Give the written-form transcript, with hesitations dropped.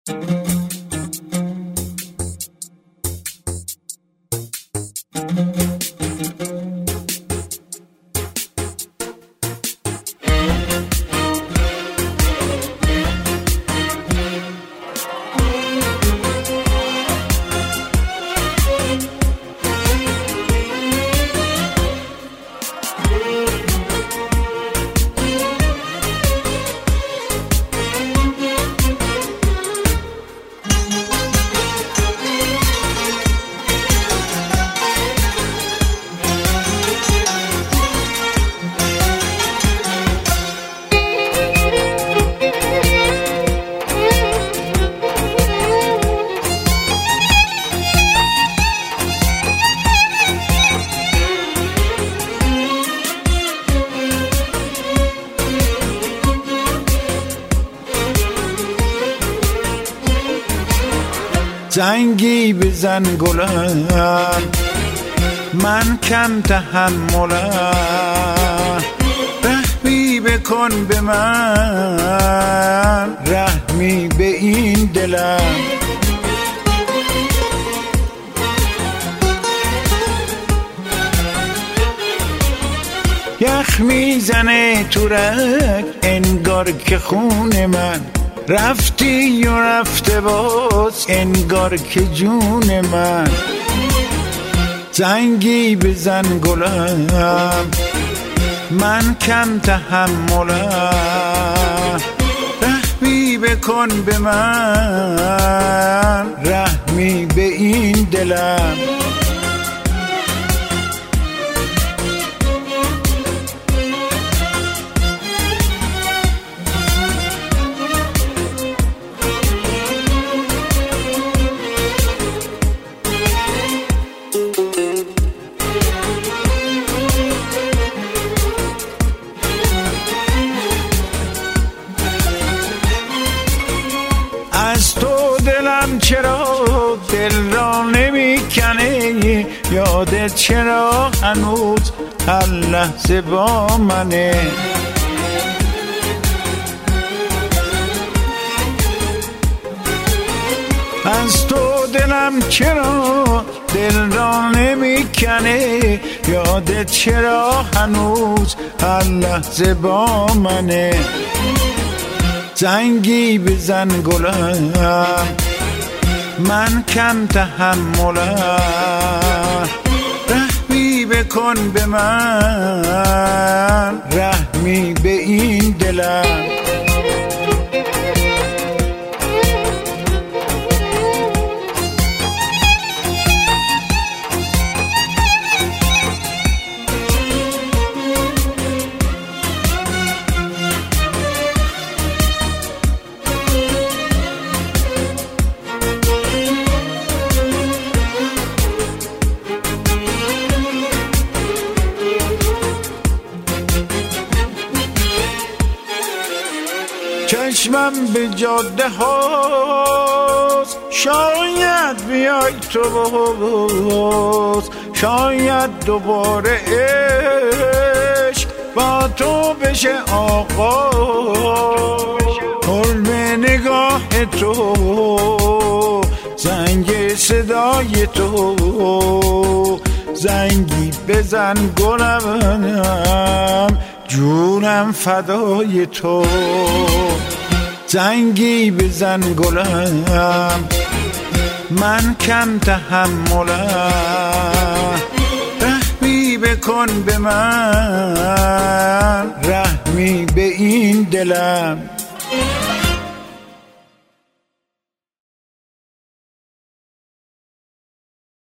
زنگی بزن گلم من کم تحملم، رحمی بکن به من، رحمی به این دلم. یخ میزنه تو رگ انگار که خون من رفتی و رفته باز انگار که جون من. زنگی بزن گلم من کم تحملم، رحمی بکن به من، رحمی به این دلم. از تو دلم چرا دل را نمیکنه، یادت چرا هنوز هر لحظه با منه. از تو دلم چرا دل را نمیکنه، یادت چرا هنوز هر لحظه با منه. زنگی بزن گلم من کم تحملم، رحمی بکن به من، رحمی به این دلم. چشمم به جاده هاست شاید بیای تو باز، شاید دوباره عشق با تو بشه آغاز. حلم نگاه تو، زنگ صدای تو، زنگی بزن گلم جونم فدای تو. زنگی بزن گلم من کم تحملم، رحمی بکن به من، رحمی به این دلم.